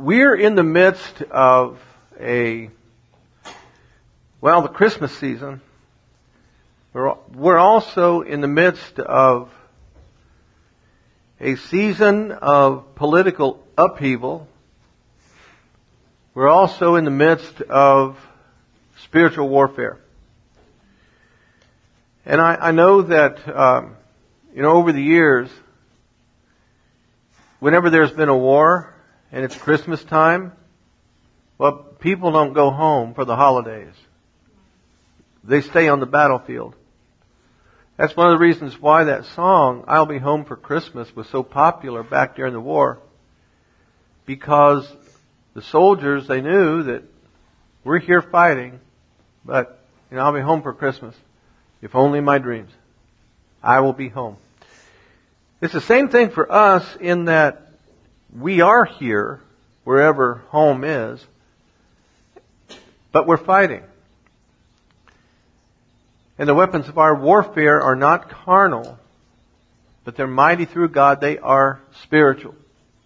We're in the midst of the Christmas season. We're also in the midst of a season of political upheaval. We're also in the midst of spiritual warfare. And I know that, over the years, whenever there's been a war and it's Christmas time, people don't go home for the holidays. They stay on the battlefield. That's one of the reasons why that song, I'll Be Home for Christmas, was so popular back during the war. Because the soldiers, they knew that we're here fighting, but, I'll be home for Christmas. If only in my dreams. I will be home. It's the same thing for us in that we are here, wherever home is, but we're fighting. And the weapons of our warfare are not carnal, but they're mighty through God. They are spiritual.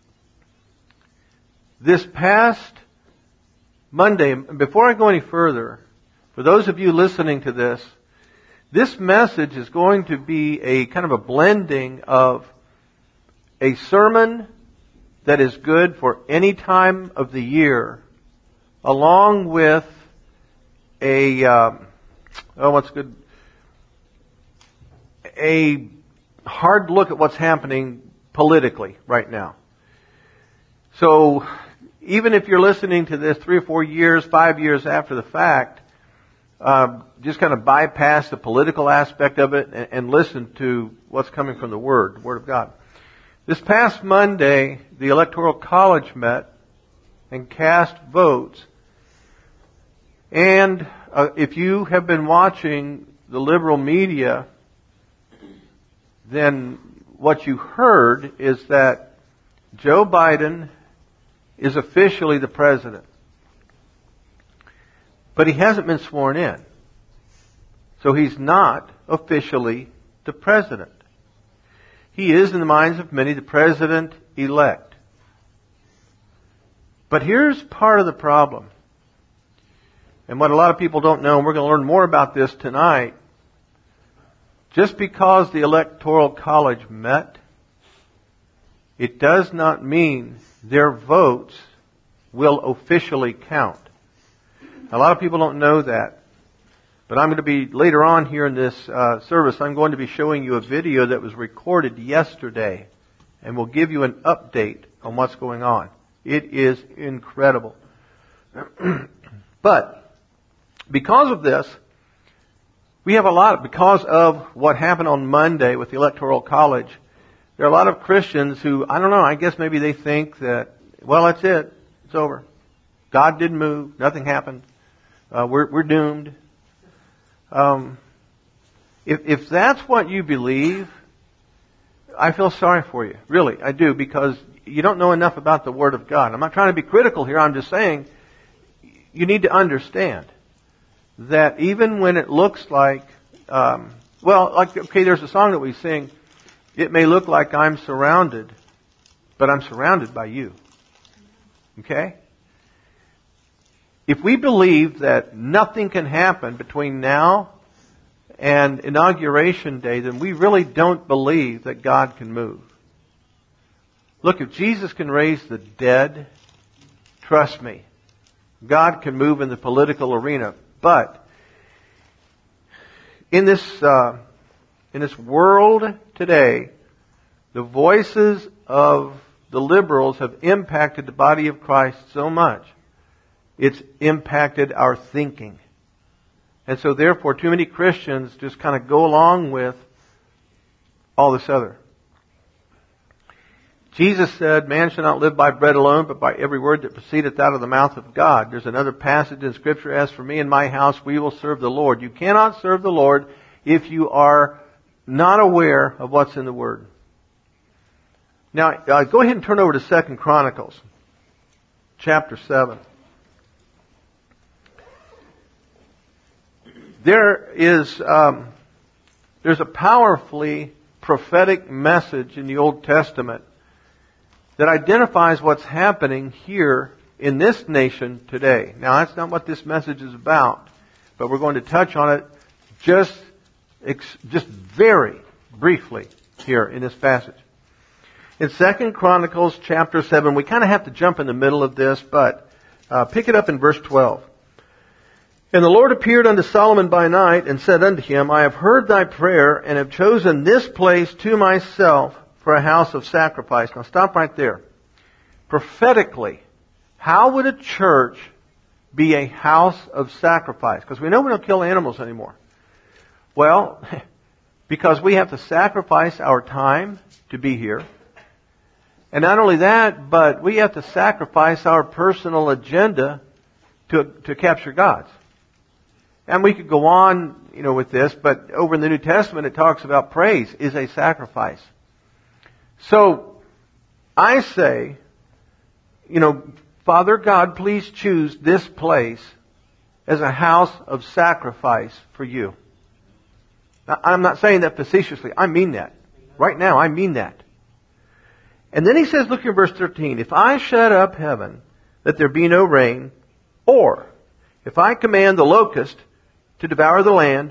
This past Monday, before I go any further, for those of you listening to this message is going to be a kind of a blending of a sermon that is good for any time of the year, along with a hard look at what's happening politically right now. So, even if you're listening to this 3 or 4 years, 5 years after the fact, just kind of bypass the political aspect of it and listen to what's coming from the Word of God. This past Monday, the Electoral College met and cast votes. And if you have been watching the liberal media, then what you heard is that Joe Biden is officially the president. But he hasn't been sworn in. So he's not officially the president. He is, in the minds of many, the president-elect. But here's part of the problem. And what a lot of people don't know, and we're going to learn more about this tonight, just because the Electoral College met, it does not mean their votes will officially count. A lot of people don't know that. But I'm going to be, later on here in this service, I'm going to be showing you a video that was recorded yesterday. And will give you an update on what's going on. It is incredible. But, because of this, we have because of what happened on Monday with the Electoral College, there are a lot of Christians who, I don't know, I guess maybe they think that, that's it. It's over. God didn't move. Nothing happened. We're doomed. If that's what you believe, I feel sorry for you. Really, I do, because you don't know enough about the Word of God. I'm not trying to be critical here. I'm just saying you need to understand that even when it looks like, there's a song that we sing, it may look like I'm surrounded, but I'm surrounded by you. Okay? If we believe that nothing can happen between now and Inauguration Day, then we really don't believe that God can move. Look, if Jesus can raise the dead, trust me, God can move in the political arena. But in this world today, the voices of the liberals have impacted the body of Christ so much. It's impacted our thinking. And so therefore, too many Christians just kind of go along with all this other. Jesus said, man shall not live by bread alone, but by every word that proceedeth out of the mouth of God. There's another passage in Scripture, as for me and my house, we will serve the Lord. You cannot serve the Lord if you are not aware of what's in the Word. Now, go ahead and turn over to 2 Chronicles, chapter 7. There's a powerfully prophetic message in the Old Testament that identifies what's happening here in this nation today. Now, that's not what this message is about, but we're going to touch on it just very briefly here in this passage. In 2 Chronicles chapter 7, we kind of have to jump in the middle of this, but pick it up in verse 12. And the Lord appeared unto Solomon by night and said unto him, I have heard thy prayer and have chosen this place to myself for a house of sacrifice. Now stop right there. Prophetically, how would a church be a house of sacrifice? Because we know we don't kill animals anymore. Well, because we have to sacrifice our time to be here. And not only that, but we have to sacrifice our personal agenda to capture God's. And we could go on, with this, but over in the New Testament it talks about praise is a sacrifice. So, I say, Father God, please choose this place as a house of sacrifice for you. Now, I'm not saying that facetiously. I mean that. Right now, I mean that. And then he says, look at verse 13. If I shut up heaven, that there be no rain, or if I command the locust to devour the land,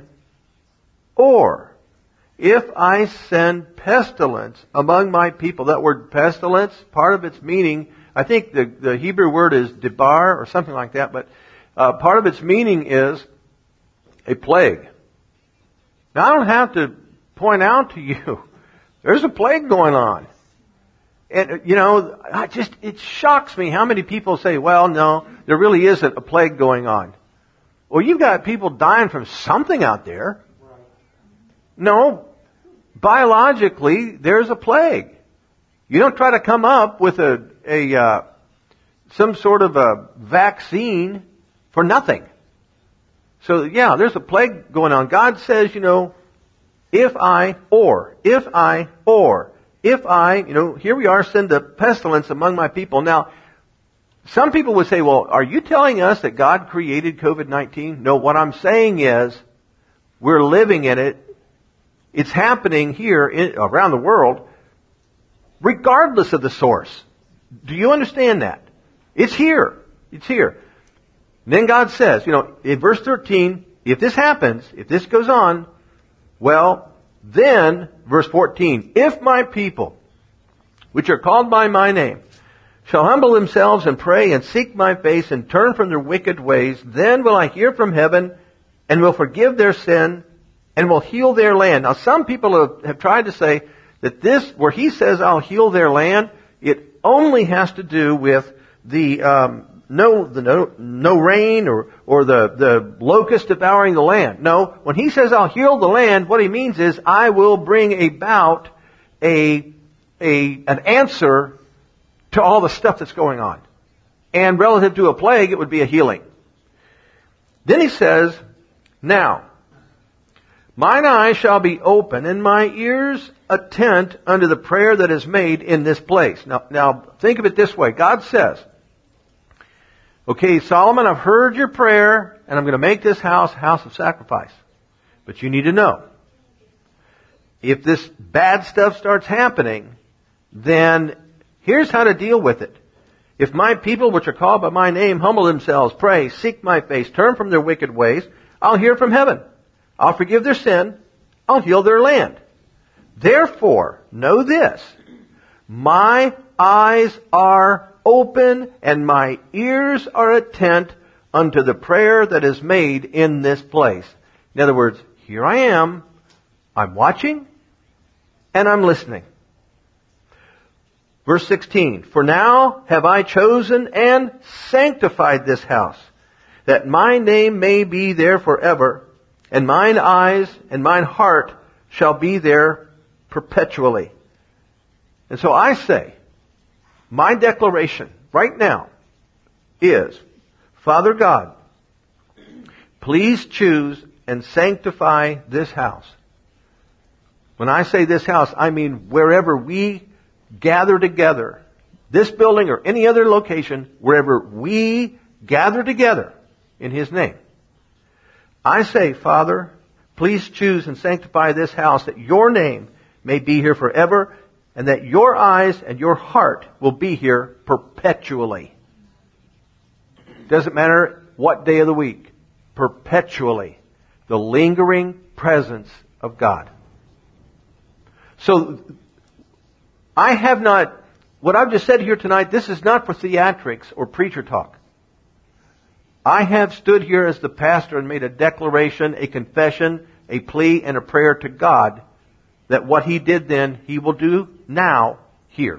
or if I send pestilence among my people. That word pestilence, part of its meaning, I think the Hebrew word is debar or something like that, but part of its meaning is a plague. Now I don't have to point out to you, there's a plague going on. And, it shocks me how many people say, well, no, there really isn't a plague going on. Well, you've got people dying from something out there. No, biologically, there's a plague. You don't try to come up with some sort of a vaccine for nothing. So, yeah, there's a plague going on. God says, if I, here we are, send the pestilence among my people. Now, some people would say, well, are you telling us that God created COVID-19? No, what I'm saying is, we're living in it. It's happening here around the world, regardless of the source. Do you understand that? It's here. It's here. And then God says, in verse 13, if this happens, if this goes on, well, then, verse 14, if my people, which are called by my name, shall humble themselves and pray and seek my face and turn from their wicked ways, then will I hear from heaven and will forgive their sin and will heal their land. Now some people have tried to say that this, where he says I'll heal their land, it only has to do with the no rain or the locust devouring the land. No, when he says I'll heal the land, what he means is I will bring about an answer to all the stuff that's going on. And relative to a plague, it would be a healing. Then he says, now, mine eyes shall be open and my ears attent unto the prayer that is made in this place. Now think of it this way. God says, okay, Solomon, I've heard your prayer and I'm going to make this house a house of sacrifice. But you need to know, if this bad stuff starts happening, then here's how to deal with it. If my people, which are called by my name, humble themselves, pray, seek my face, turn from their wicked ways, I'll hear from heaven. I'll forgive their sin. I'll heal their land. Therefore, know this. My eyes are open and my ears are attent unto the prayer that is made in this place. In other words, here I am. I'm watching and I'm listening. Verse 16, for now have I chosen and sanctified this house, that my name may be there forever, and mine eyes and mine heart shall be there perpetually. And so I say, my declaration right now is, Father God, please choose and sanctify this house. When I say this house, I mean wherever we gather together, this building or any other location, wherever we gather together in His name. I say, Father, please choose and sanctify this house that your name may be here forever, and that your eyes and your heart will be here perpetually. Doesn't matter what day of the week. Perpetually. The lingering presence of God. So, what I've just said here tonight, this is not for theatrics or preacher talk. I have stood here as the pastor and made a declaration, a confession, a plea, and a prayer to God that what He did then, He will do now, here.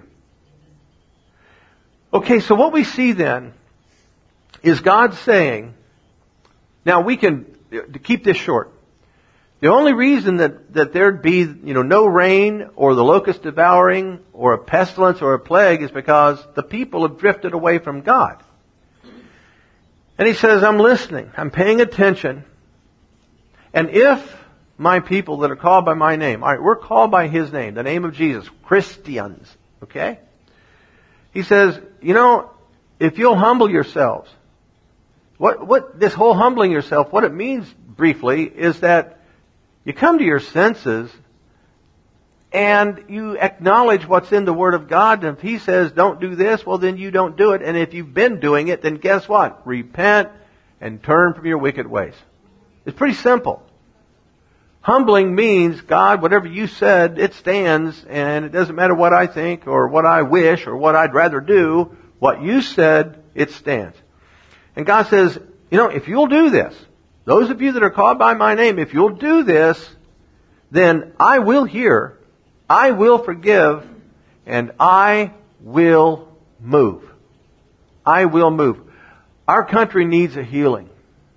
Okay, so what we see then is God saying, now we can, to keep this short, the only reason that there'd be, no rain or the locust devouring or a pestilence or a plague is because the people have drifted away from God. And He says, I'm listening. I'm paying attention. And if my people that are called by my name, all right, we're called by His name, the name of Jesus, Christians, okay? He says, if you'll humble yourselves, what this whole humbling yourself, what it means briefly is that you come to your senses and you acknowledge what's in the Word of God. And if He says don't do this, well then you don't do it. And if you've been doing it, then guess what? Repent and turn from your wicked ways. It's pretty simple. Humbling means, God, whatever you said, it stands, and it doesn't matter what I think or what I wish or what I'd rather do. What you said, it stands. And God says, if you'll do this, those of you that are called by my name, if you'll do this, then I will hear, I will forgive, and I will move. I will move. Our country needs a healing.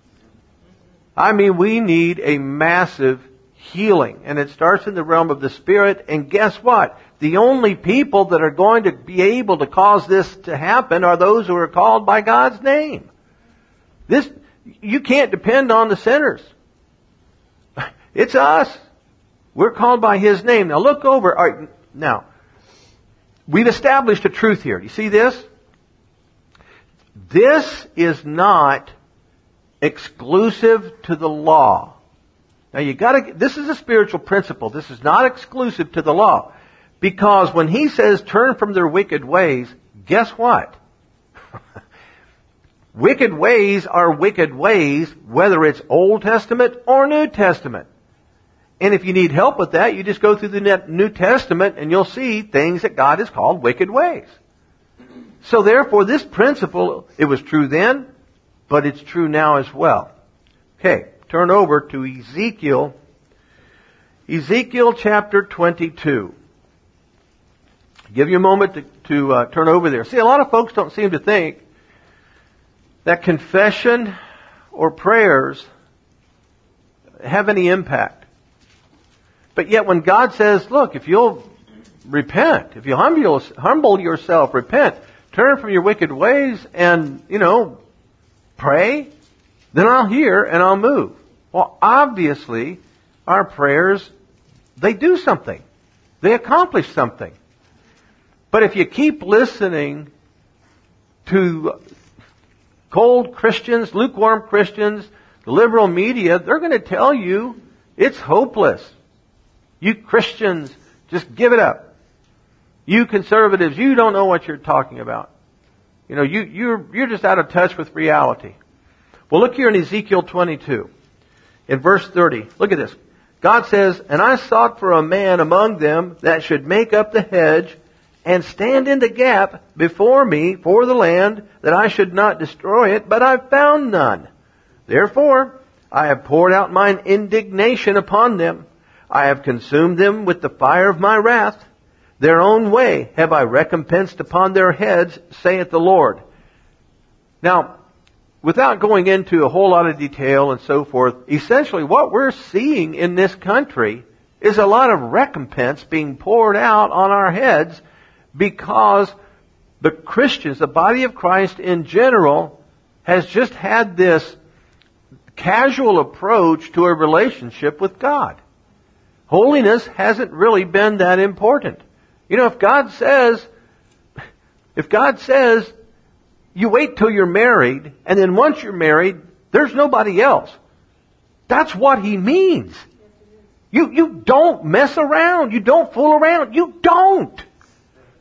We need a massive healing. And it starts in the realm of the Spirit. And guess what? The only people that are going to be able to cause this to happen are those who are called by God's name. You can't depend on the sinners. It's us. We're called by His name. Now look over. All right, now, we've established a truth here. You see this? This is not exclusive to the law. Now this is a spiritual principle. This is not exclusive to the law. Because when He says turn from their wicked ways, guess what? Wicked ways are wicked ways, whether it's Old Testament or New Testament. And if you need help with that, you just go through the New Testament and you'll see things that God has called wicked ways. So therefore, this principle, it was true then, but it's true now as well. Okay, turn over to Ezekiel. Ezekiel chapter 22. Give you a moment to turn over there. See, a lot of folks don't seem to think that confession or prayers have any impact. But yet when God says, look, if you'll repent, if you humble yourself, repent, turn from your wicked ways and, pray, then I'll hear and I'll move. Well, obviously, our prayers, they do something. They accomplish something. But if you keep listening to cold Christians, lukewarm Christians, the liberal media, they're going to tell you it's hopeless. You Christians, just give it up. You conservatives, you don't know what you're talking about. You're just out of touch with reality. Well, look here in Ezekiel 22, in verse 30. Look at this. God says, and I sought for a man among them that should make up the hedge and stand in the gap before me for the land, that I should not destroy it, but I found none. Therefore, I have poured out mine indignation upon them. I have consumed them with the fire of my wrath. Their own way have I recompensed upon their heads, saith the Lord. Now, without going into a whole lot of detail and so forth, essentially what we're seeing in this country is a lot of recompense being poured out on our heads because the Christians, the body of Christ in general, has just had this casual approach to a relationship with God. Holiness hasn't really been that important. If God says, you wait till you're married, and then once you're married, there's nobody else. That's what He means. You don't mess around. You don't fool around. You don't.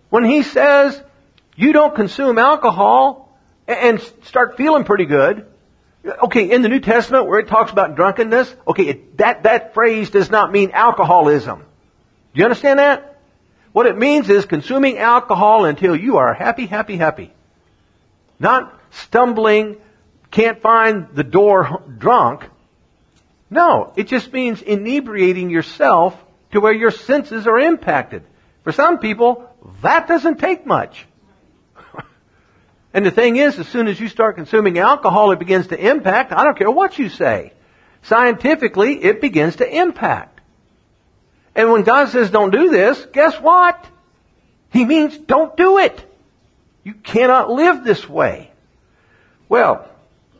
When He says you don't consume alcohol and start feeling pretty good, okay, in the New Testament where it talks about drunkenness, okay, that phrase does not mean alcoholism. Do you understand that? What it means is consuming alcohol until you are happy, happy, happy. Not stumbling, can't find the door drunk. No, it just means inebriating yourself to where your senses are impacted. For some people, that doesn't take much. And the thing is, as soon as you start consuming alcohol, it begins to impact. I don't care what you say. Scientifically, it begins to impact. And when God says don't do this, guess what? He means don't do it. You cannot live this way. Well,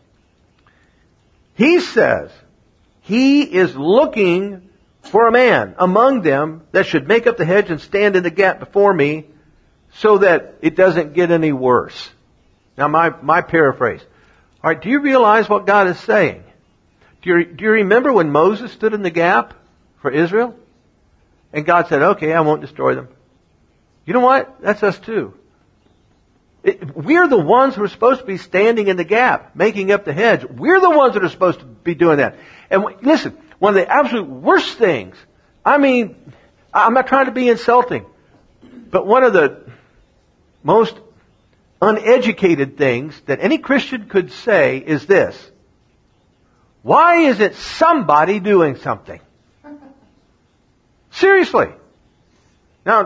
He says He is looking for a man among them that should make up the hedge and stand in the gap before me so that it doesn't get any worse. Now my paraphrase. All right, do you realize what God is saying? Do you remember when Moses stood in the gap for Israel? And God said, okay, I won't destroy them. You know what? That's us too. We're the ones who are supposed to be standing in the gap, making up the hedge. We're the ones that are supposed to be doing that. And listen, one of the absolute worst things, I mean, I'm not trying to be insulting, but one of the most uneducated things that any Christian could say is this: why isn't somebody doing something? Seriously. Now,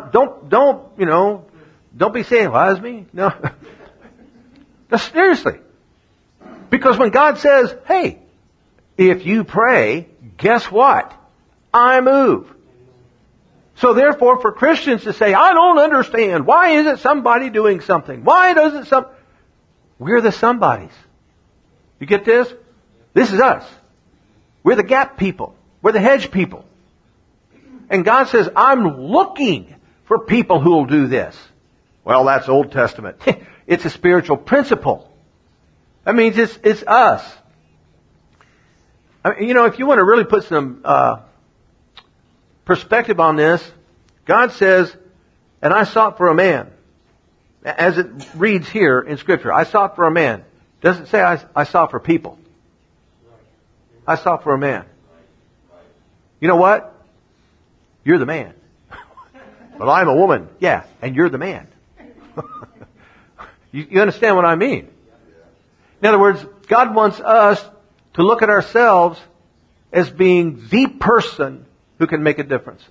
don't be saying, why is me? No. No, seriously. Because when God says, hey, if you pray, guess what? I move. So therefore, for Christians to say, I don't understand. Why isn't somebody doing something? Why doesn't we're the somebodies. You get this? This is us. We're the gap people. We're the hedge people. And God says, I'm looking for people who will do this. Well, that's Old Testament. It's a spiritual principle. That means it's us. I mean, if you want to really put some perspective on this, God says, and I sought for a man. As it reads here in Scripture, I sought for a man. It doesn't say I sought for people. I sought for a man. You know what? You're the man. Well, I'm a woman. Yeah, and you're the man. You understand what I mean? In other words, God wants us to look at ourselves as being the person who can make a difference.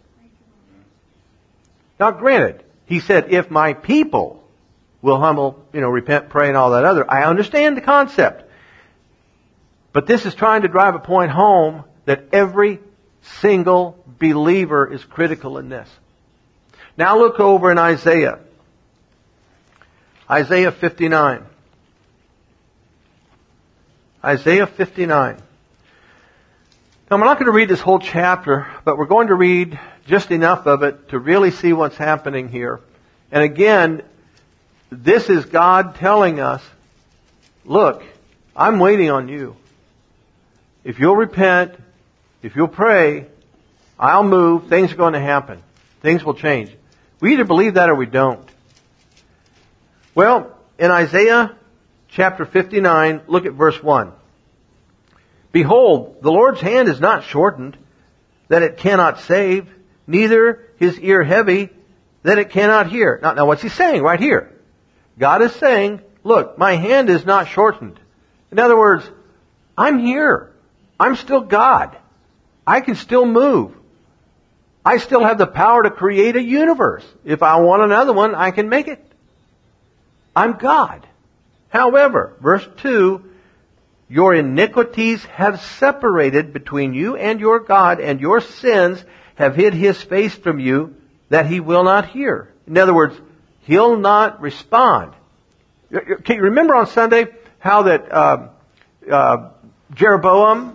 Now, granted, He said, if my people will humble, repent, pray, and all that other, I understand the concept. But this is trying to drive a point home that every single believer is critical in this. Now look over in Isaiah. Isaiah 59. Isaiah 59. Now, I'm not going to read this whole chapter, but we're going to read just enough of it to really see what's happening here. And again, this is God telling us, look, I'm waiting on you. If you'll repent, if you'll pray, I'll move, things are going to happen. Things will change. We either believe that or we don't. Well, in Isaiah chapter 59, look at verse 1. Behold, the Lord's hand is not shortened, that it cannot save, neither His ear heavy, that it cannot hear. Now what's He saying right here? God is saying, look, my hand is not shortened. In other words, I'm here. I'm still God. I can still move. I still have the power to create a universe. If I want another one, I can make it. I'm God. However, verse 2, your iniquities have separated between you and your God, and your sins have hid His face from you, that He will not hear. In other words, He'll not respond. Okay, remember on Sunday how that Jeroboam,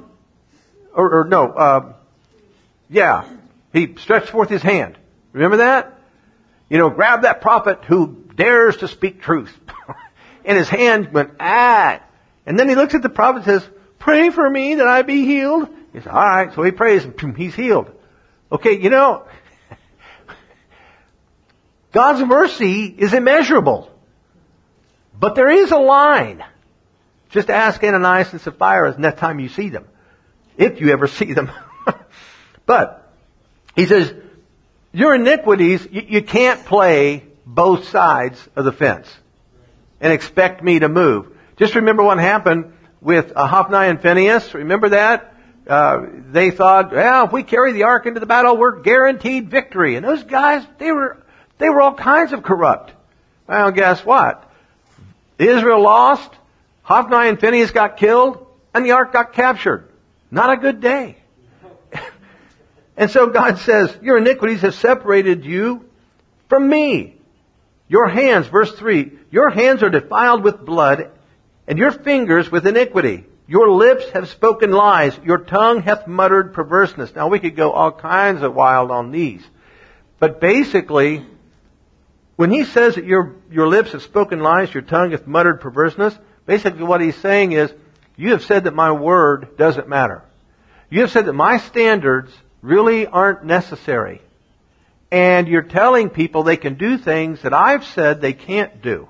he stretched forth his hand. Remember that? Grab that prophet who dares to speak truth. And his hand went, And then he looks at the prophet and says, pray for me that I be healed. He says, all right. So he prays and he's healed. Okay, God God's mercy is immeasurable. But there is a line. Just ask Ananias and Sapphira the next time you see them. If you ever see them. But, he says, your iniquities, you can't play both sides of the fence and expect me to move. Just remember what happened with Hophni and Phinehas. Remember that? They thought, well, if we carry the ark into the battle, we're guaranteed victory. And those guys, they were all kinds of corrupt. Well, guess what? Israel lost, Hophni and Phinehas got killed, and the ark got captured. Not a good day. And so God says, your iniquities have separated you from me. Your hands, verse 3, your hands are defiled with blood, and your fingers with iniquity. Your lips have spoken lies. Your tongue hath muttered perverseness. Now we could go all kinds of wild on these. But basically, when he says that your lips have spoken lies, your tongue hath muttered perverseness, basically what he's saying is, you have said that my word doesn't matter. You have said that my standards really aren't necessary. And you're telling people they can do things that I've said they can't do.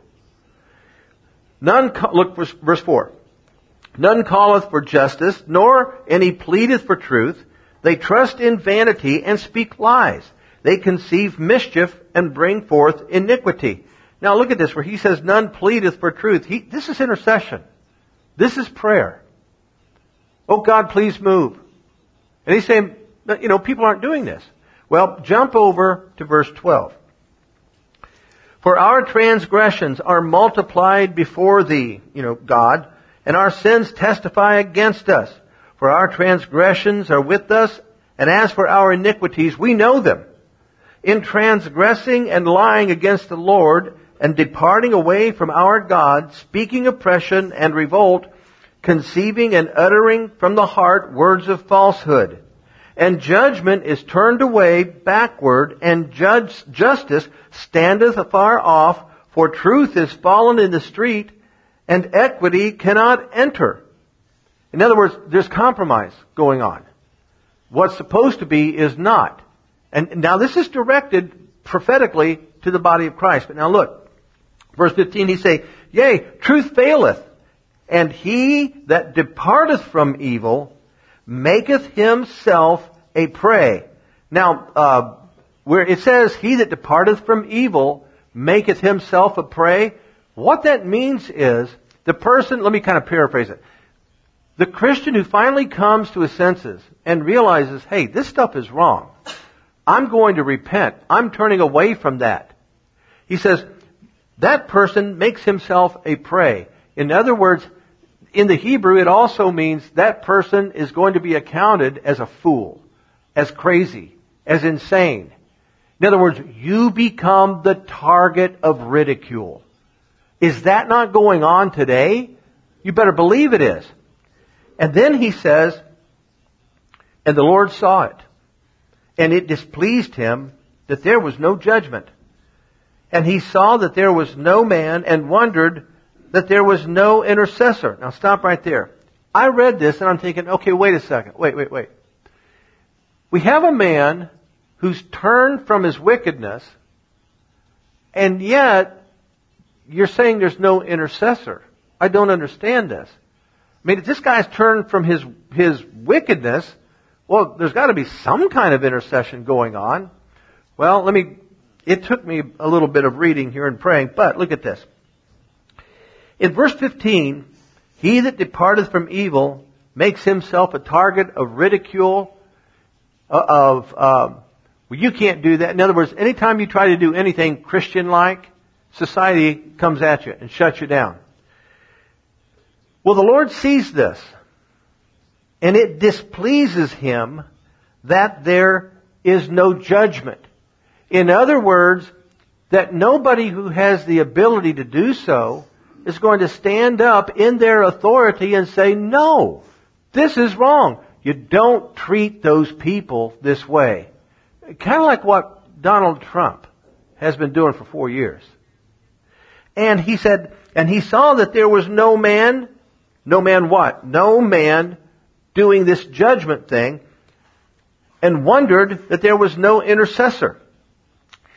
Look, verse 4. None calleth for justice, nor any pleadeth for truth. They trust in vanity and speak lies. They conceive mischief and bring forth iniquity. Now look at this, where he says, none pleadeth for truth. This is intercession. This is prayer. Oh God, please move. And he's saying, people aren't doing this. Well, jump over to verse 12. For our transgressions are multiplied before thee, God, and our sins testify against us. For our transgressions are with us, and as for our iniquities, we know them. In transgressing and lying against the Lord, and departing away from our God, speaking oppression and revolt, conceiving and uttering from the heart words of falsehood. And judgment is turned away backward, and justice standeth afar off, for truth is fallen in the street, and equity cannot enter. In other words, there's compromise going on. What's supposed to be is not. And now this is directed prophetically to the body of Christ. But now look, verse 15, he say, yea, truth faileth, and he that departeth from evil maketh himself a prey. Now, where it says, he that departeth from evil maketh himself a prey, what that means is, the person, let me kind of paraphrase it. The Christian who finally comes to his senses and realizes, hey, this stuff is wrong. I'm going to repent. I'm turning away from that. He says, that person makes himself a prey. In other words, in the Hebrew, it also means that person is going to be accounted as a fool, as crazy, as insane. In other words, you become the target of ridicule. Is that not going on today? You better believe it is. And then he says, and the Lord saw it, and it displeased him that there was no judgment. And he saw that there was no man, and wondered that there was no intercessor. Now stop right there. I read this and I'm thinking, okay, wait a second. Wait. We have a man who's turned from his wickedness, and yet you're saying there's no intercessor. I don't understand this. I mean, if this guy's turned from his wickedness, well, there's got to be some kind of intercession going on. Well, it took me a little bit of reading here and praying, but look at this. In verse 15, he that departeth from evil makes himself a target of ridicule, well, you can't do that. In other words, anytime you try to do anything Christian-like, society comes at you and shuts you down. Well, the Lord sees this, and it displeases him that there is no judgment. In other words, that nobody who has the ability to do so is going to stand up in their authority and say, no, this is wrong. You don't treat those people this way. Kind of like what Donald Trump has been doing for 4 years. And he said, and he saw that there was no man what? No man doing this judgment thing, and wondered that there was no intercessor.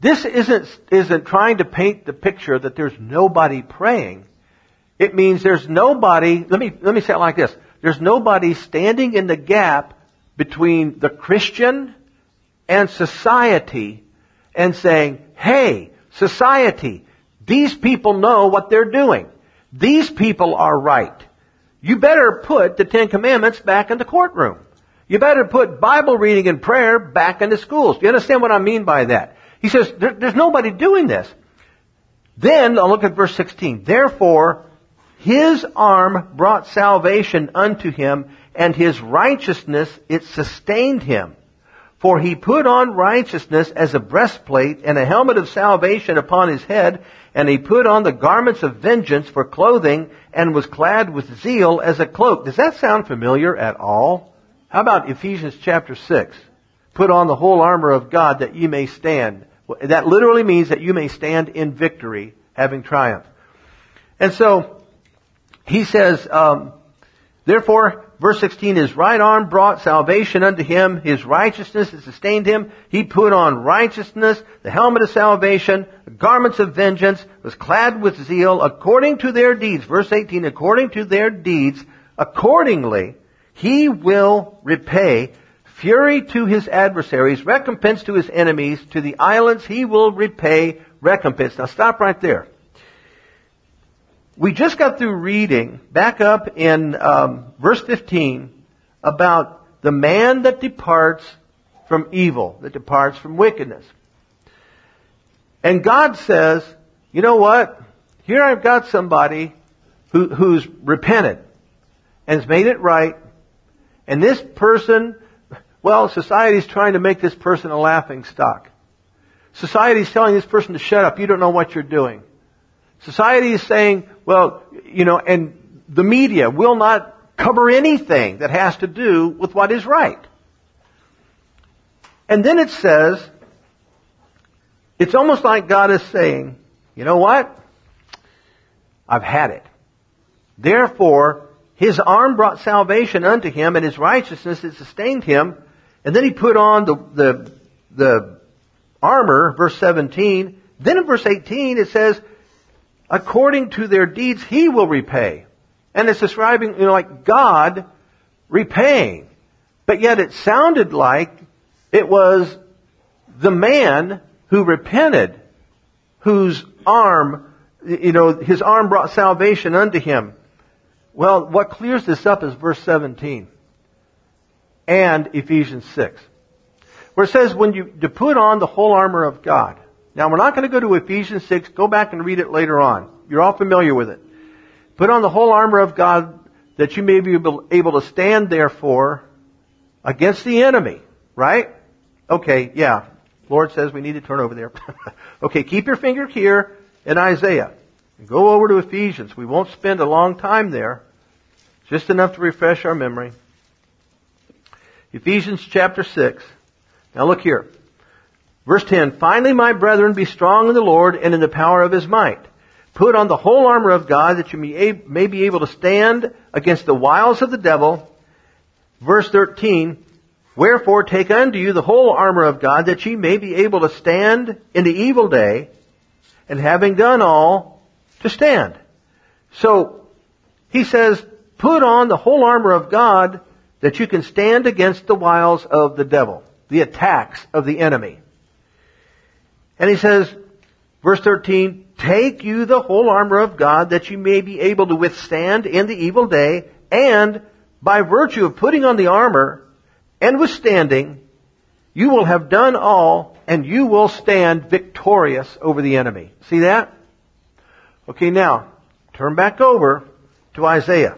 This isn't trying to paint the picture that there's nobody praying. It means there's nobody, let me say it like this. There's nobody standing in the gap between the Christian and society and saying, hey, society, these people know what they're doing. These people are right. You better put the Ten Commandments back in the courtroom. You better put Bible reading and prayer back in the schools. Do you understand what I mean by that? He says, there's nobody doing this. Then, I'll look at verse 16. Therefore, his arm brought salvation unto him, and his righteousness, it sustained him. For he put on righteousness as a breastplate, and a helmet of salvation upon his head, and he put on the garments of vengeance for clothing, and was clad with zeal as a cloak. Does that sound familiar at all? How about Ephesians chapter 6? Put on the whole armor of God that ye may stand. That literally means that you may stand in victory, having triumph. And so, he says, therefore, verse 16, his right arm brought salvation unto him, his righteousness has sustained him. He put on righteousness, the helmet of salvation, the garments of vengeance, was clad with zeal, according to their deeds. Verse 18, according to their deeds, accordingly, he will repay fury to his adversaries, recompense to his enemies, to the islands he will repay recompense. Now stop right there. We just got through reading, back up in verse 15, about the man that departs from evil, that departs from wickedness. And God says, you know what? Here I've got somebody who's repented and has made it right. And this person, well, society's trying to make this person a laughing stock. Society's telling this person to shut up. You don't know what you're doing. Society is saying, well, and the media will not cover anything that has to do with what is right. And then it says, it's almost like God is saying, you know what? I've had it. Therefore, his arm brought salvation unto him, and his righteousness has sustained him. And then he put on the armor, verse 17. Then in verse 18 it says, according to their deeds he will repay. And it's describing, like God repaying. But yet it sounded like it was the man who repented, whose arm, his arm brought salvation unto him. Well, what clears this up is verse 17 and Ephesians 6, where it says to put on the whole armor of God. Now, we're not going to go to Ephesians 6. Go back and read it later on. You're all familiar with it. Put on the whole armor of God that you may be able to stand therefore against the enemy. Right? Okay, yeah. Lord says we need to turn over there. Okay, keep your finger here in Isaiah. And go over to Ephesians. We won't spend a long time there. Just enough to refresh our memory. Ephesians chapter 6. Now look here. Verse 10, finally, my brethren, be strong in the Lord and in the power of his might. Put on the whole armor of God that you may be able to stand against the wiles of the devil. Verse 13, wherefore take unto you the whole armor of God that ye may be able to stand in the evil day, and having done all, to stand. So, he says, put on the whole armor of God that you can stand against the wiles of the devil, the attacks of the enemy. And he says, verse 13, take you the whole armor of God that you may be able to withstand in the evil day, and by virtue of putting on the armor and withstanding, you will have done all, and you will stand victorious over the enemy. See that? Okay, now, turn back over to Isaiah.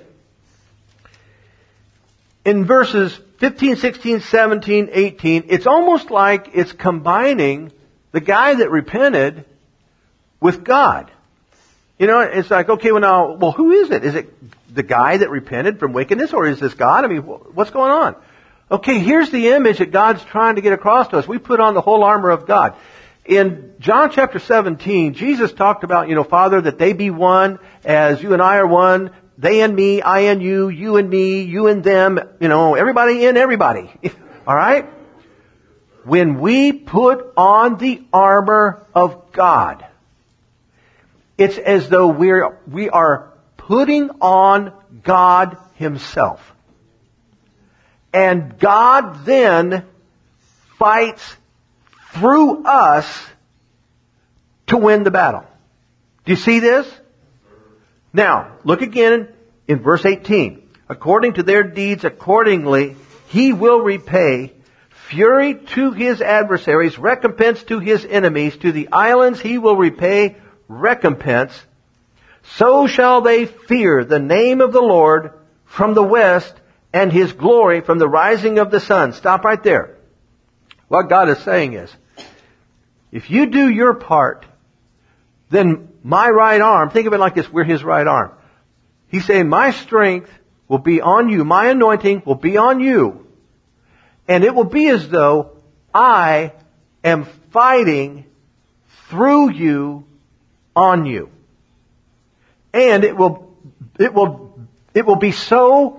In verses 15, 16, 17, 18, it's almost like it's combining the guy that repented with God. It's like, okay, well, who is it? Is it the guy that repented from wickedness, or is this God? I mean, what's going on? Okay, here's the image that God's trying to get across to us. We put on the whole armor of God. In John chapter 17, Jesus talked about, Father, that they be one as you and I are one. They and me, I and you and me, you and them, everybody in everybody. All right? when we put on the armor of God, it's as though we are putting on God Himself. And God then fights through us to win the battle. Do you see this? Now, look again in verse 18. According to their deeds, accordingly, He will repay fury to His adversaries, recompense to His enemies. To the islands He will repay recompense. So shall they fear the name of the Lord from the west, and His glory from the rising of the sun. Stop right there. What God is saying is, if you do your part, then my right arm, think of it like this, we're His right arm. He's saying, my strength will be on you, my anointing will be on you, and it will be as though I am fighting through you, on you. And it will be so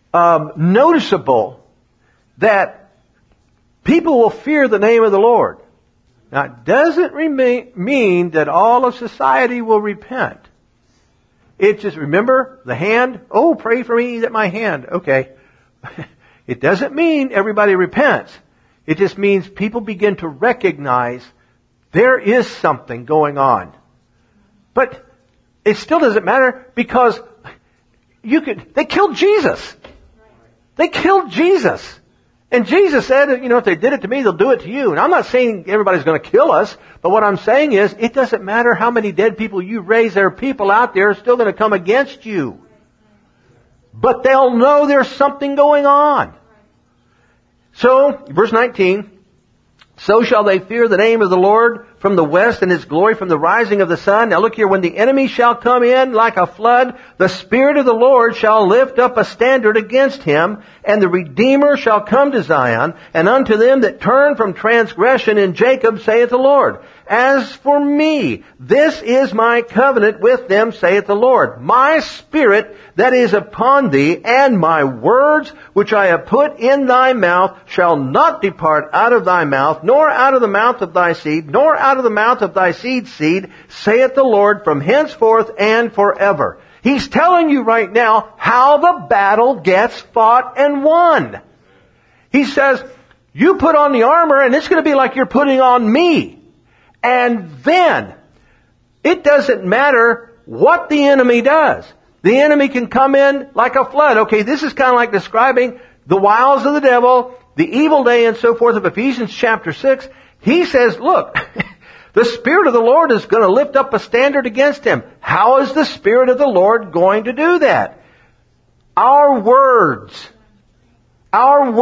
noticeable that people will fear the name of the Lord. Now, it doesn't mean that all of society will repent. It just, remember, the hand, oh, pray for me that my hand, okay. It doesn't mean everybody repents. It just means people begin to recognize there is something going on. But it still doesn't matter because they killed Jesus. They killed Jesus. And Jesus said, if they did it to me, they'll do it to you. And I'm not saying everybody's going to kill us, but what I'm saying is, it doesn't matter how many dead people you raise, there are people out there still going to come against you. But they'll know there's something going on. So, verse 19, so shall they fear the name of the Lord from the west, and His glory from the rising of the sun. Now look here, when the enemy shall come in like a flood, the Spirit of the Lord shall lift up a standard against him, and the Redeemer shall come to Zion, and unto them that turn from transgression in Jacob, saith the Lord. As for me, this is my covenant with them, saith the Lord. My Spirit that is upon thee, and my words which I have put in thy mouth shall not depart out of thy mouth, nor out of the mouth of thy seed, nor out of the mouth of thy seed's seed, saith the Lord, from henceforth and forever. He's telling you right now how the battle gets fought and won. He says, you put on the armor and it's going to be like you're putting on me. And then, it doesn't matter what the enemy does. The enemy can come in like a flood. Okay, this is kind of like describing the wiles of the devil, the evil day and so forth of Ephesians chapter 6. He says, look, the Spirit of the Lord is going to lift up a standard against him. How is the Spirit of the Lord going to do that? Our words are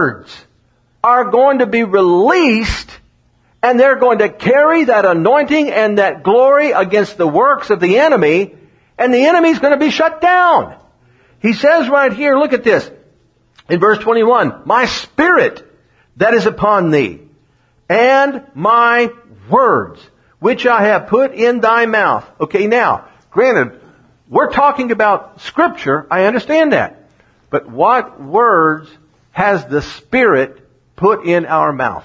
going to be released, and they're going to carry that anointing and that glory against the works of the enemy, and the enemy's going to be shut down. He says right here, look at this, in verse 21, my Spirit that is upon thee, and my words, which I have put in thy mouth. Okay, now, granted, we're talking about Scripture, I understand that. But what words has the Spirit put in our mouth?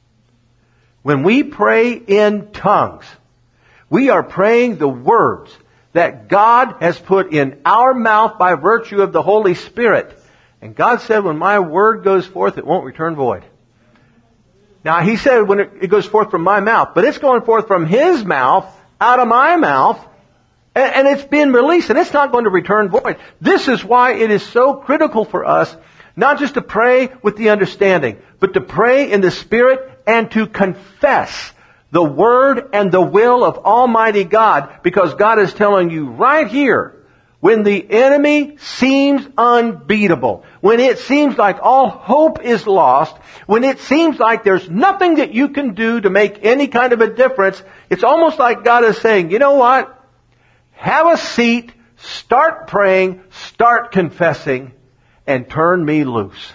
When we pray in tongues, we are praying the words that God has put in our mouth by virtue of the Holy Spirit. And God said, when my word goes forth, it won't return void. Now, He said when it goes forth from my mouth, but it's going forth from His mouth, out of my mouth, and it's been released, and it's not going to return void. This is why it is so critical for us, not just to pray with the understanding, but to pray in the Spirit and to confess the Word and the will of Almighty God, because God is telling you right here, when the enemy seems unbeatable, when it seems like all hope is lost, when it seems like there's nothing that you can do to make any kind of a difference, it's almost like God is saying, you know what? Have a seat, start praying, start confessing, and turn me loose.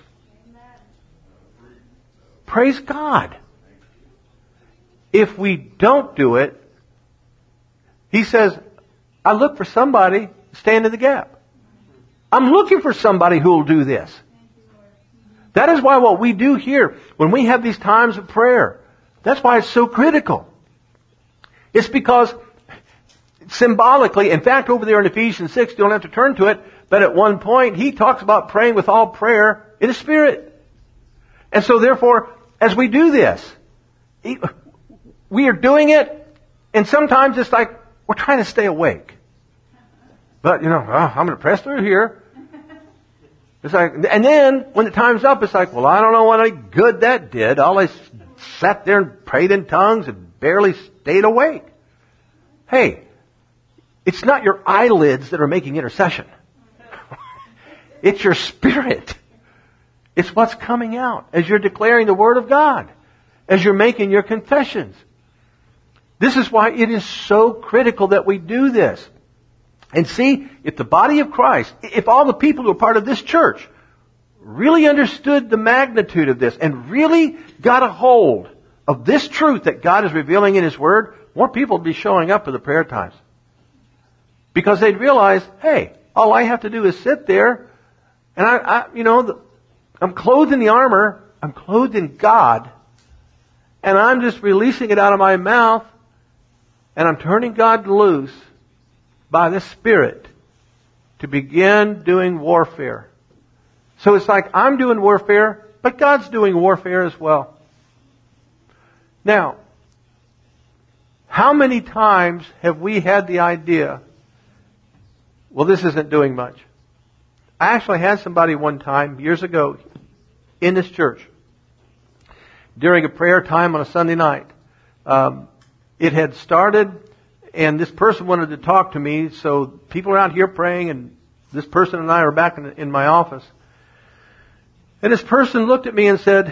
Praise God. If we don't do it, He says, I look for somebody to stand in the gap. I'm looking for somebody who will do this. That is why what we do here, when we have these times of prayer, that's why it's so critical. It's because symbolically, in fact, over there in Ephesians 6, you don't have to turn to it, but at one point, he talks about praying with all prayer in the Spirit. And so therefore, as we do this, we are doing it, and sometimes it's like we're trying to stay awake. But, I'm going to press through here. It's like, and then when the time's up, it's like, well, I don't know what any good that did. All I sat there and prayed in tongues and barely stayed awake. Hey, it's not your eyelids that are making intercession. It's your spirit. It's what's coming out as you're declaring the Word of God, as you're making your confessions. This is why it is so critical that we do this. And see, if the body of Christ, if all the people who are part of this church really understood the magnitude of this and really got a hold of this truth that God is revealing in His Word, more people would be showing up for the prayer times. Because they'd realize, hey, all I have to do is sit there and I'm clothed in the armor, I'm clothed in God, and I'm just releasing it out of my mouth, and I'm turning God loose by the Spirit to begin doing warfare. So it's like I'm doing warfare, but God's doing warfare as well. Now, how many times have we had the idea, well, this isn't doing much? I actually had somebody one time, years ago, in this church, during a prayer time on a Sunday night. It had started, and this person wanted to talk to me, so people are out here praying, and this person and I are back in my office. And this person looked at me and said,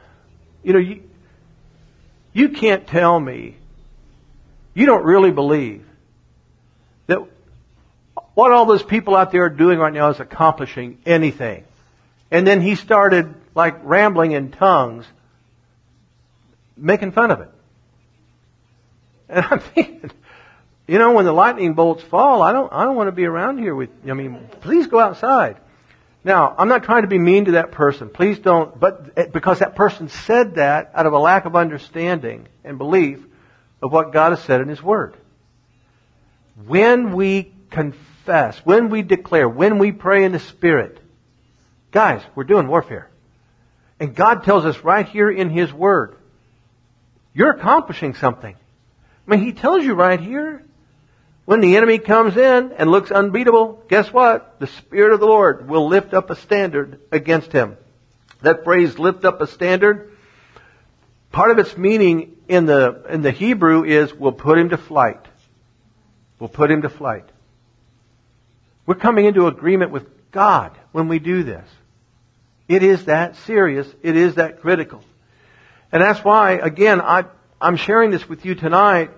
you can't tell me, you don't really believe that what all those people out there are doing right now is accomplishing anything. And then he started like rambling in tongues, making fun of it. And I'm thinking, when the lightning bolts fall, I don't want to be around here with, please go outside. Now, I'm not trying to be mean to that person. Please don't, but because that person said that out of a lack of understanding and belief of what God has said in His Word. When we confess, when we declare, when we pray in the Spirit, guys, we're doing warfare. And God tells us right here in His Word, you're accomplishing something. He tells you right here, when the enemy comes in and looks unbeatable, guess what? The Spirit of the Lord will lift up a standard against him. That phrase, lift up a standard, part of its meaning in the Hebrew is, we'll put him to flight. We'll put him to flight. We're coming into agreement with God when we do this. It is that serious. It is that critical. And that's why, again, I'm sharing this with you tonight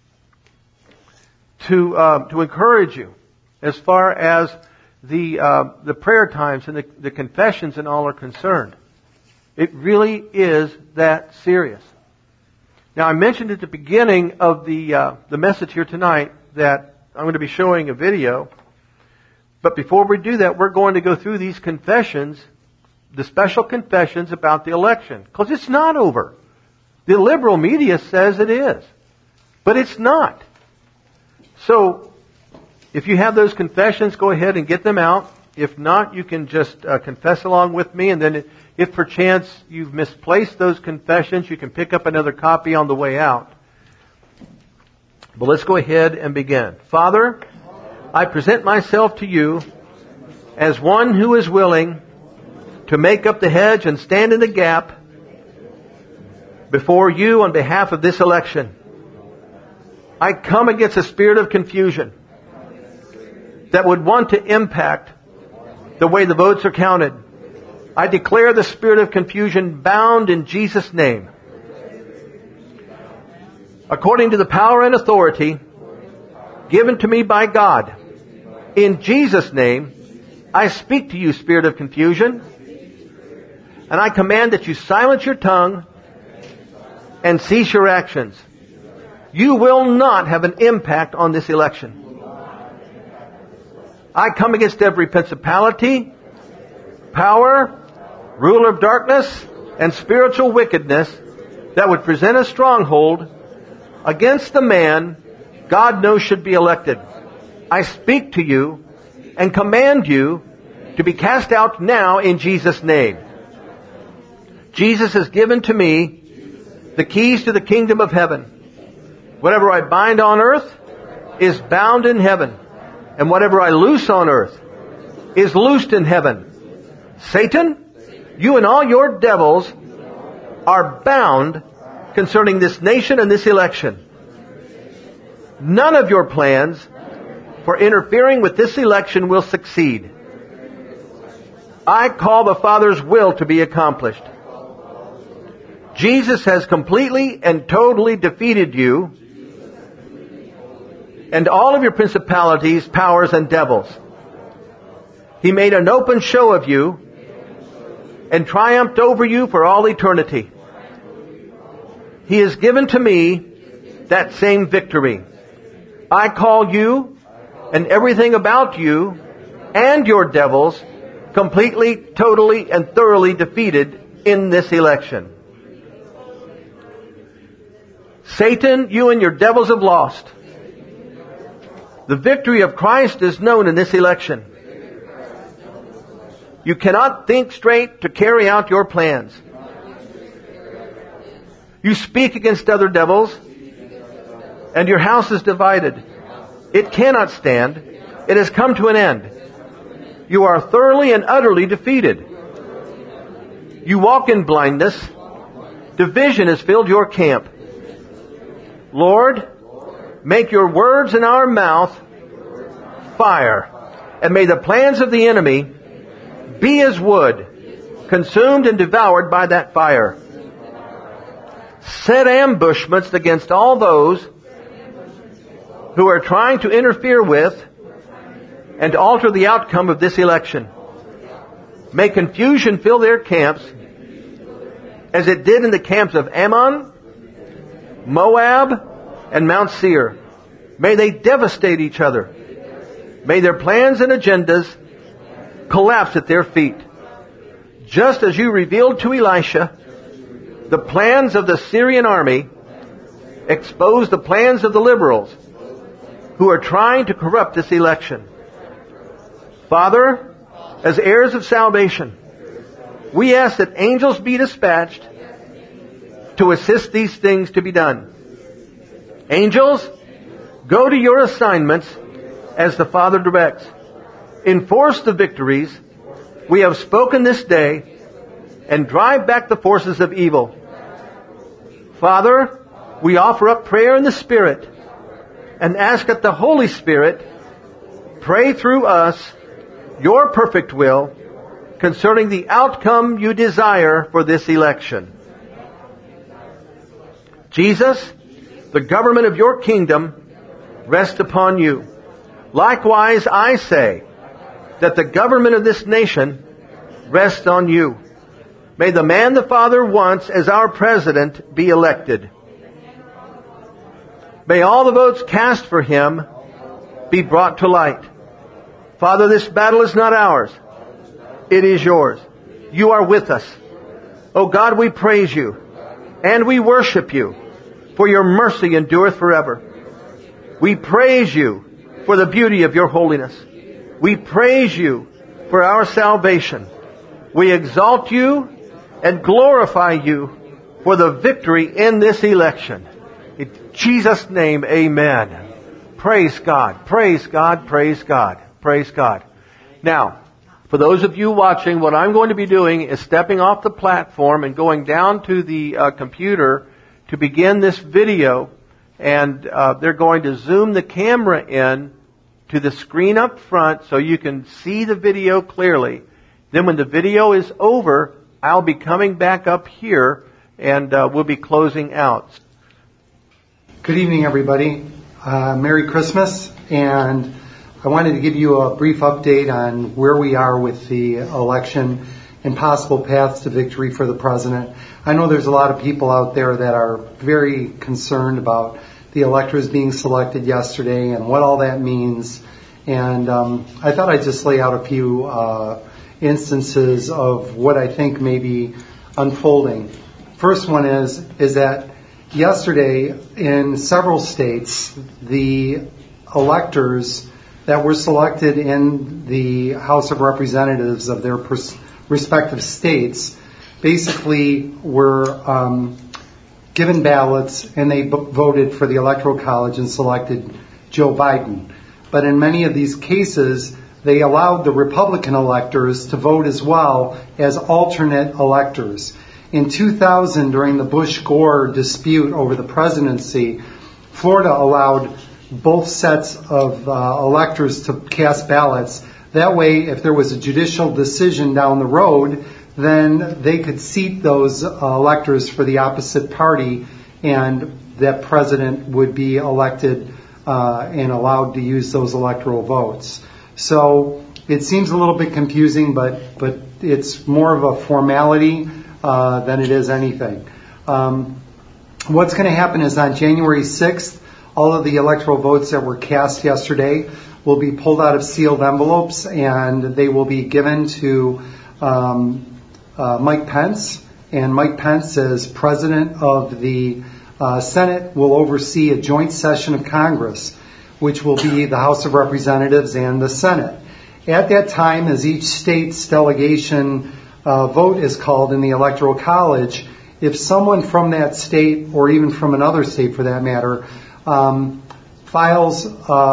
to encourage you as far as the prayer times and the confessions and all are concerned. It really is that serious. Now, I mentioned at the beginning of the message here tonight that I'm going to be showing a video. But before we do that, we're going to go through these confessions, the special confessions about the election. Because it's not over. The liberal media says it is. But it's not. So, if you have those confessions, go ahead and get them out. If not, you can just confess along with me. And then if perchance you've misplaced those confessions, you can pick up another copy on the way out. But let's go ahead and begin. Father, I present myself to you as one who is willing to make up the hedge and stand in the gap before you on behalf of this election. I come against a spirit of confusion that would want to impact the way the votes are counted. I declare the spirit of confusion bound in Jesus' name. According to the power and authority given to me by God, in Jesus' name, I speak to you, spirit of confusion, and I command that you silence your tongue and cease your actions. You will not have an impact on this election. I come against every principality, power, ruler of darkness and spiritual wickedness that would present a stronghold against the man God knows should be elected. I speak to you and command you to be cast out now in Jesus' name. Jesus has given to me the keys to the kingdom of heaven. Whatever I bind on earth is bound in heaven, and whatever I loose on earth is loosed in heaven. Satan, you and all your devils are bound concerning this nation and this election. None of your plans for interfering with this election will succeed. I call the Father's will to be accomplished. Jesus has completely and totally defeated you and all of your principalities, powers, and devils. He made an open show of you and triumphed over you for all eternity. He has given to me that same victory. I call you and everything about you and your devils completely, totally, and thoroughly defeated in this election. Satan, you and your devils have lost. The victory of Christ is known in this election. You cannot think straight to carry out your plans. You speak against other devils, and your house is divided. It cannot stand. It has come to an end. You are thoroughly and utterly defeated. You walk in blindness. Division has filled your camp. Lord, make your words in our mouth fire, and may the plans of the enemy be as wood, consumed and devoured by that fire. Set ambushments against all those who are trying to interfere with and alter the outcome of this election. May confusion fill their camps as it did in the camps of Ammon, Moab, and Mount Seir. May they devastate each other. May their plans and agendas collapse at their feet. Just as you revealed to Elisha the plans of the Syrian army, expose the plans of the liberals who are trying to corrupt this election. Father, as heirs of salvation, we ask that angels be dispatched to assist these things to be done. Angels, go to your assignments as the Father directs. Enforce the victories we have spoken this day and drive back the forces of evil. Father, we offer up prayer in the Spirit and ask that the Holy Spirit pray through us your perfect will concerning the outcome you desire for this election. Jesus, the government of your kingdom rests upon you. Likewise, I say that the government of this nation rests on you. May the man the Father wants as our president be elected. May all the votes cast for him be brought to light. Father, this battle is not ours. It is yours. You are with us. Oh God, we praise you and we worship you, for your mercy endureth forever. We praise you for the beauty of your holiness. We praise you for our salvation. We exalt you and glorify you for the victory in this election. In Jesus' name, amen. Praise God, praise God, praise God, praise God. Now, for those of you watching, what I'm going to be doing is stepping off the platform and going down to the computer to begin this video, and they're going to zoom the camera in to the screen up front so you can see the video clearly. Then when the video is over, I'll be coming back up here and we'll be closing out. Good evening, everybody. Merry Christmas, and I wanted to give you a brief update on where we are with the election and possible paths to victory for the president. I know there's a lot of people out there that are very concerned about the electors being selected yesterday and what all that means And I thought I'd just lay out a few instances of what I think may be unfolding. First one is that yesterday in several states, the electors that were selected in the House of Representatives of their respective states basically were given ballots, and they voted for the Electoral College and selected Joe Biden. But in many of these cases, they allowed the Republican electors to vote as well as alternate electors. In 2000, during the Bush-Gore dispute over the presidency, Florida allowed both sets of electors to cast ballots. That way, if there was a judicial decision down the road, then they could seat those electors for the opposite party, and that president would be elected and allowed to use those electoral votes. So it seems a little bit confusing, but it's more of a formality than it is anything. What's going to happen is on January 6th, all of the electoral votes that were cast yesterday will be pulled out of sealed envelopes, and they will be given to Mike Pence. And Mike Pence, as president of the Senate, will oversee a joint session of Congress, which will be the House of Representatives and the Senate. At that time, as each state's delegation vote is called in the Electoral College, if someone from that state, or even from another state for that matter, files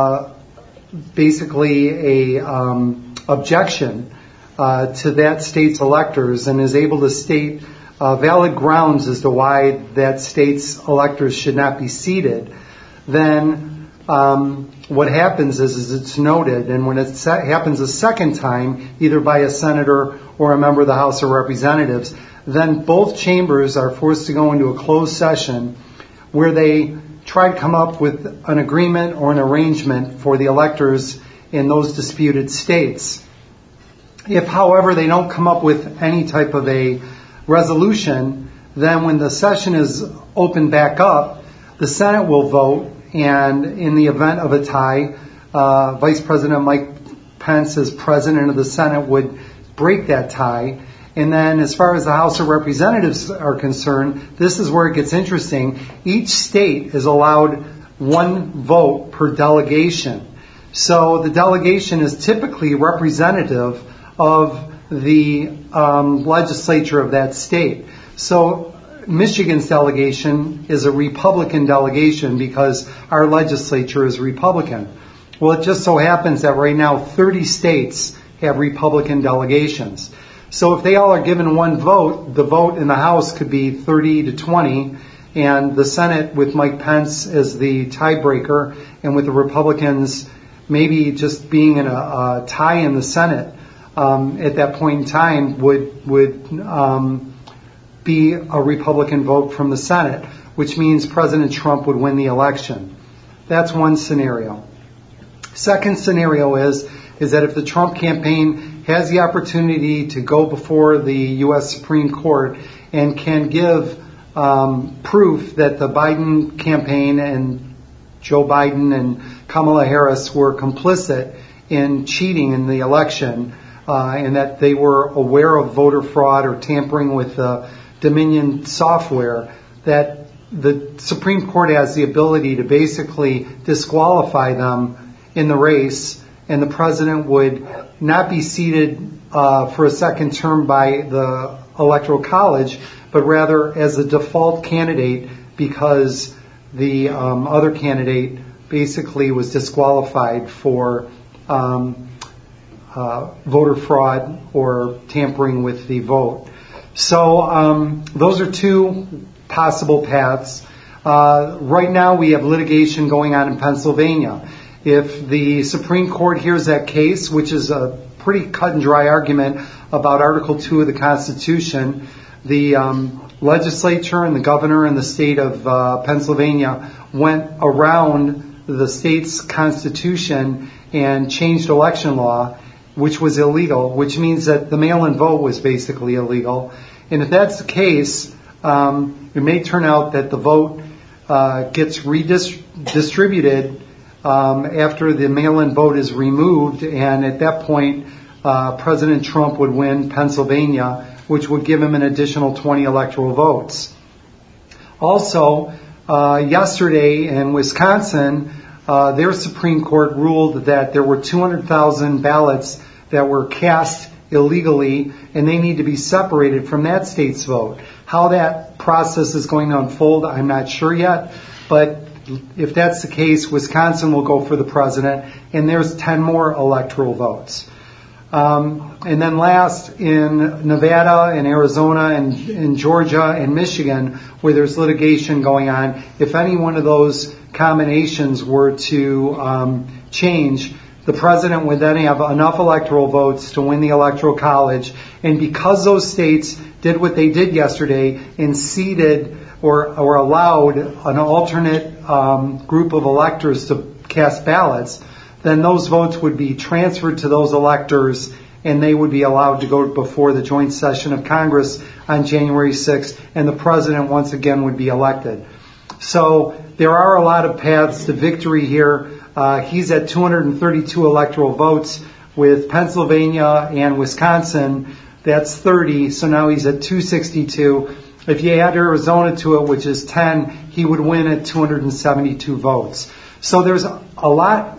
basically a objection to that state's electors and is able to state valid grounds as to why that state's electors should not be seated, then what happens is it's noted, and when it happens a second time, either by a senator or a member of the House of Representatives, then both chambers are forced to go into a closed session where they try to come up with an agreement or an arrangement for the electors in those disputed states. If, however, they don't come up with any type of a resolution, then when the session is opened back up, the Senate will vote, and in the event of a tie, Vice President Mike Pence, as president of the Senate, would break that tie. And then as far as the House of Representatives are concerned, this is where it gets interesting. Each state is allowed one vote per delegation. So the delegation is typically representative of the legislature of that state. So Michigan's delegation is a Republican delegation because our legislature is Republican. Well, it just so happens that right now 30 states have Republican delegations. So if they all are given one vote, the vote in the House could be 30-20, and the Senate with Mike Pence as the tiebreaker, and with the Republicans maybe just being in a tie in the Senate at that point in time would be a Republican vote from the Senate, which means President Trump would win the election. That's one scenario. Second scenario is that if the Trump campaign has the opportunity to go before the U.S. Supreme Court and can give proof that the Biden campaign and Joe Biden and Kamala Harris were complicit in cheating in the election, and that they were aware of voter fraud or tampering with Dominion software, that the Supreme Court has the ability to basically disqualify them in the race, and the president would not be seated for a second term by the Electoral College, but rather as a default candidate because the other candidate basically was disqualified for voter fraud or tampering with the vote. So those are two possible paths. Right now we have litigation going on in Pennsylvania. If the Supreme Court hears that case, which is a pretty cut and dry argument about Article 2 of the Constitution, the legislature and the governor in the state of Pennsylvania went around the state's constitution and changed election law, which was illegal, which means that the mail-in vote was basically illegal. And if that's the case, it may turn out that the vote gets redistributed after the mail-in vote is removed, and at that point, President Trump would win Pennsylvania, which would give him an additional 20 electoral votes. Also, yesterday in Wisconsin, their Supreme Court ruled that there were 200,000 ballots that were cast illegally, and they need to be separated from that state's vote. How that process is going to unfold, I'm not sure yet, but if that's the case, Wisconsin will go for the president, and there's 10 more electoral votes. And then last, in Nevada and Arizona and in Georgia and Michigan, where there's litigation going on, if any one of those combinations were to change, the president would then have enough electoral votes to win the Electoral College. And because those states did what they did yesterday and seated or allowed an alternate group of electors to cast ballots, then those votes would be transferred to those electors, and they would be allowed to go before the joint session of Congress on January 6th, and the president once again would be elected. So there are a lot of paths to victory here. He's at 232 electoral votes. With Pennsylvania and Wisconsin, that's 30, so now he's at 262. If you add Arizona to it, which is 10, he would win at 272 votes. So there's a lot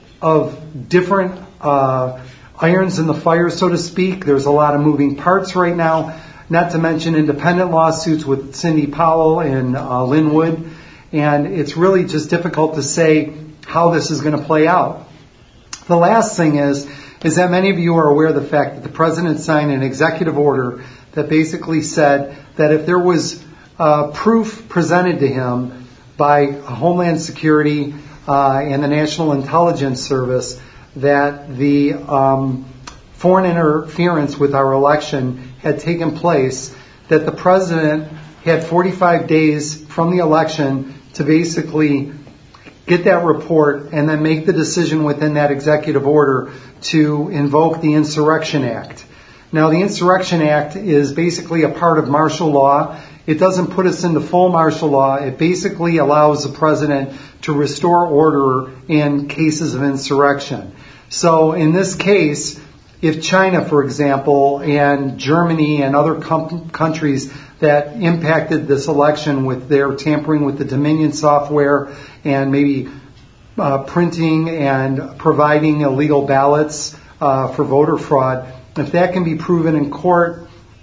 of different irons in the fire, so to speak. There's a lot of moving parts right now, not to mention independent lawsuits with Cindy Powell and Lynn Wood, and it's really just difficult to say how this is going to play out. The last thing is that many of you are aware of the fact that the president signed an executive order that basically said that if there was proof presented to him by Homeland Security and the National Intelligence Service that the foreign interference with our election had taken place, that the president had 45 days from the election to basically get that report and then make the decision within that executive order to invoke the Insurrection Act. Now, the Insurrection Act is basically a part of martial law. It doesn't put us into full martial law. It basically allows the president to restore order in cases of insurrection. So in this case, if China, for example, and Germany and other countries that impacted this election with their tampering with the Dominion software and maybe printing and providing illegal ballots for voter fraud, if that can be proven in court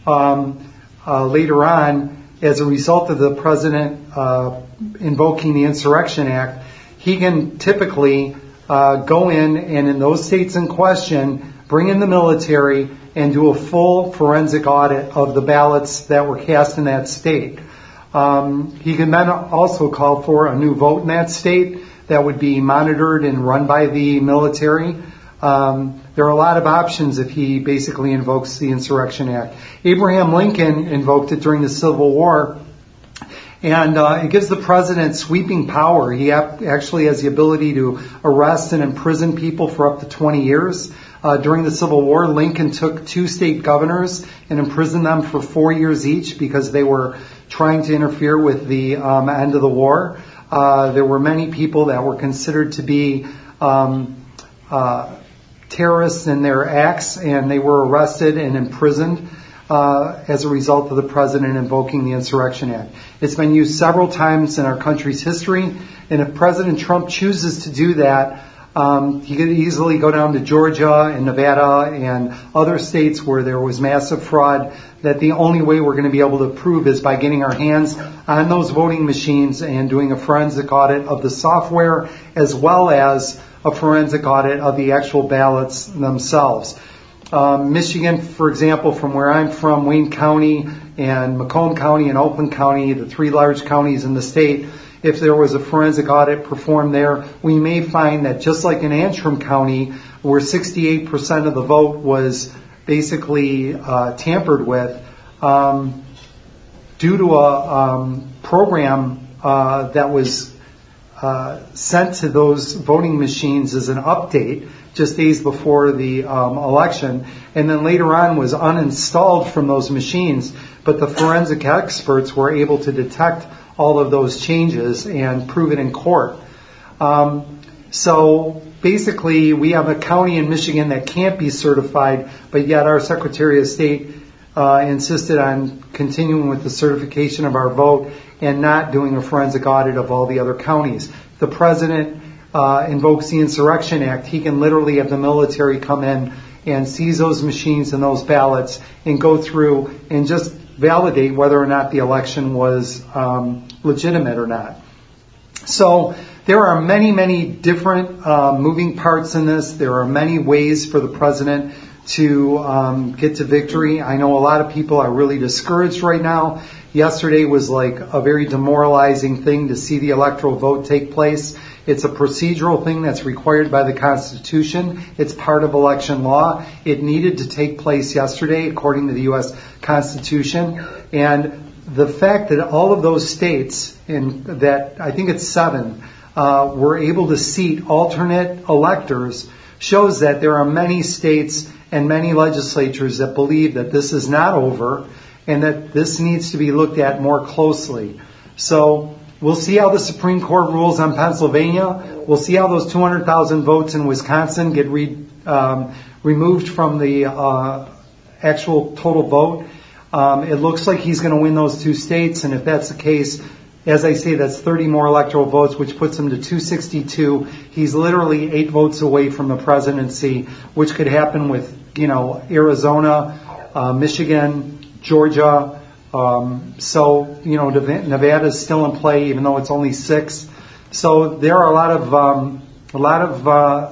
later on as a result of the president invoking the Insurrection Act, he can typically go in those states in question, bring in the military, and do a full forensic audit of the ballots that were cast in that state. He can then also call for a new vote in that state that would be monitored and run by the military. There are a lot of options if he basically invokes the Insurrection Act. Abraham Lincoln invoked it during the Civil War, and it gives the president sweeping power. He actually has the ability to arrest and imprison people for up to 20 years. During the Civil War, Lincoln took 2 state governors and imprisoned them for 4 years each because they were trying to interfere with the end of the war. There were many people that were considered to be terrorists in their acts, and they were arrested and imprisoned as a result of the president invoking the Insurrection Act. It's been used several times in our country's history, and if President Trump chooses to do that, he could easily go down to Georgia and Nevada and other states where there was massive fraud, that the only way we're going to be able to prove is by getting our hands on those voting machines and doing a forensic audit of the software as well as a forensic audit of the actual ballots themselves. Michigan, for example, from where I'm from, Wayne County and Macomb County and Oakland County, the 3 large counties in the state, if there was a forensic audit performed there, we may find that just like in Antrim County, where 68% of the vote was basically tampered with, due to a program that was sent to those voting machines as an update just days before the election, and then later on was uninstalled from those machines, but the forensic experts were able to detect all of those changes and prove it in court. So basically, we have a county in Michigan that can't be certified, but yet our Secretary of State insisted on continuing with the certification of our vote and not doing a forensic audit of all the other counties. The President invokes the Insurrection Act. He can literally have the military come in and seize those machines and those ballots and go through and just validate whether or not the election was legitimate or not. So there are many, many different moving parts in this. There are many ways for the president to get to victory. I know a lot of people are really discouraged right now. Yesterday was like a very demoralizing thing to see the electoral vote take place. It's a procedural thing that's required by the Constitution. It's part of election law. It needed to take place yesterday according to the U.S. Constitution. And the fact that all of those states, and that I think it's 7, were able to seat alternate electors shows that there are many states and many legislatures that believe that this is not over and that this needs to be looked at more closely. So we'll see how the Supreme Court rules on Pennsylvania. We'll see how those 200,000 votes in Wisconsin get removed from the actual total vote. It looks like he's going to win those 2 states, and if that's the case, as I say, that's 30 more electoral votes, which puts him to 262. He's literally 8 votes away from the presidency, which could happen with, Arizona, Michigan, Georgia. Nevada is still in play, even though it's only 6. So there are a lot of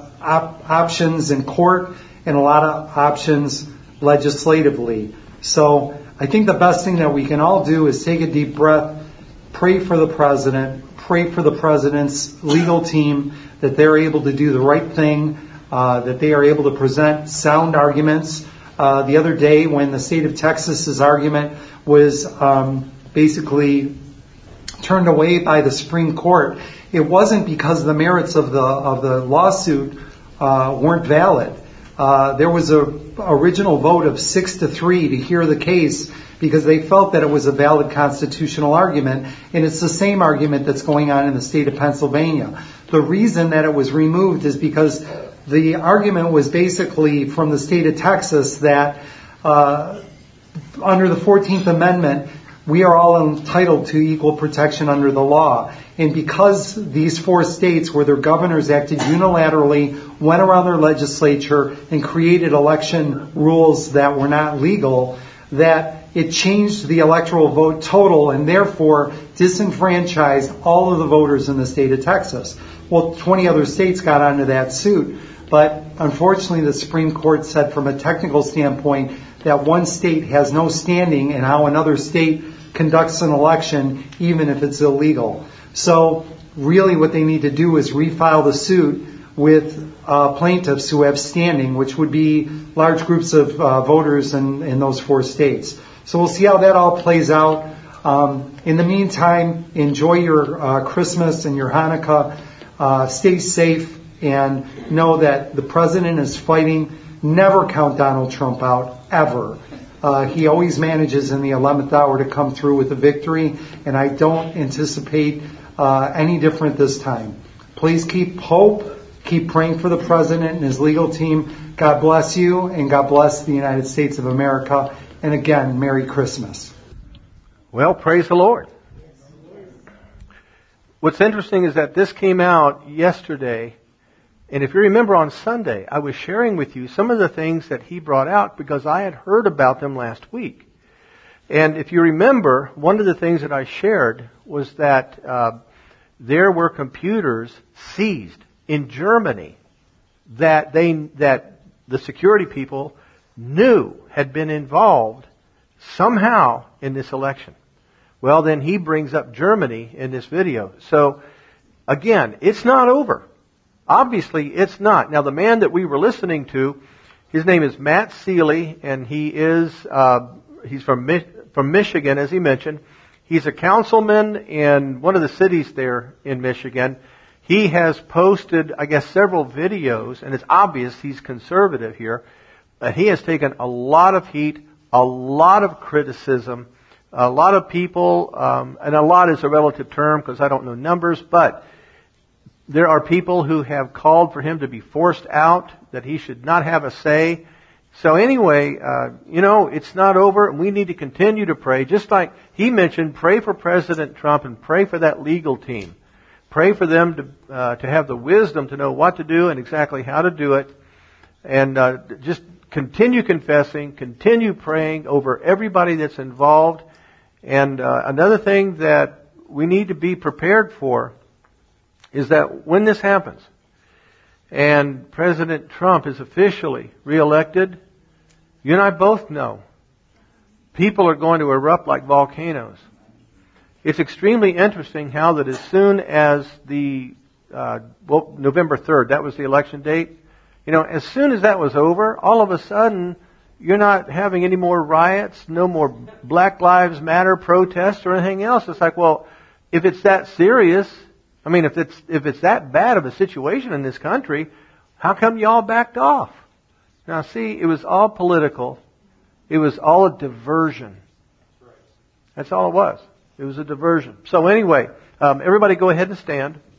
options in court and a lot of options legislatively. So I think the best thing that we can all do is take a deep breath, pray for the president, pray for the president's legal team, that they're able to do the right thing, that they are able to present sound arguments. The other day when the state of Texas's argument was basically turned away by the Supreme Court, it wasn't because the merits of the lawsuit weren't valid. There was an original vote of 6-3 to hear the case because they felt that it was a valid constitutional argument, and it's the same argument that's going on in the state of Pennsylvania. The reason that it was removed is because the argument was basically from the state of Texas that under the 14th Amendment, we are all entitled to equal protection under the law. And because these 4 states where their governors acted unilaterally, went around their legislature and created election rules that were not legal, that it changed the electoral vote total and therefore disenfranchised all of the voters in the state of Texas. Well, 20 other states got onto that suit, but unfortunately the Supreme Court said from a technical standpoint that one state has no standing in how another state conducts an election, even if it's illegal. So really what they need to do is refile the suit with plaintiffs who have standing, which would be large groups of voters in those 4 states. So we'll see how that all plays out. In the meantime, enjoy your Christmas and your Hanukkah. Stay safe and know that the president is fighting. Never count Donald Trump out, ever. He always manages in the 11th hour to come through with a victory, and I don't anticipate any different this time. Please keep hope. Keep praying for the president and his legal team. God bless you, and God bless the United States of America. And again, Merry Christmas. Well, praise the Lord. What's interesting is that this came out yesterday, and if you remember on Sunday, I was sharing with you some of the things that he brought out because I had heard about them last week. And if you remember, one of the things that I shared was that there were computers seized in Germany that the security people knew had been involved somehow in this election. Well, then he brings up Germany in this video. So, again, it's not over. Obviously, it's not. Now, the man that we were listening to, his name is Matt Seeley, and he's from Michigan, as he mentioned. He's a councilman in one of the cities there in Michigan. He has posted, I guess, several videos, and it's obvious he's conservative here. He has taken a lot of heat, a lot of criticism, a lot of people, and a lot is a relative term because I don't know numbers, but There are people who have called for him to be forced out, that he should not have a say. So anyway, it's not over, and we need to continue to pray. Just like he mentioned, pray for President Trump and pray for that legal team. Pray for them to have the wisdom to know what to do and exactly how to do it. And just continue confessing, continue praying over everybody that's involved. And another thing that we need to be prepared for is that when this happens and President Trump is officially reelected, you and I both know people are going to erupt like volcanoes. It's extremely interesting how that as soon as November 3rd, that was the election date, as soon as that was over, all of a sudden, you're not having any more riots, no more Black Lives Matter protests or anything else. It's like, well, if it's that serious, if it's that bad of a situation in this country, how come y'all backed off? Now see, it was all political. It was all a diversion. That's all it was. It was a diversion. So anyway, everybody go ahead and stand.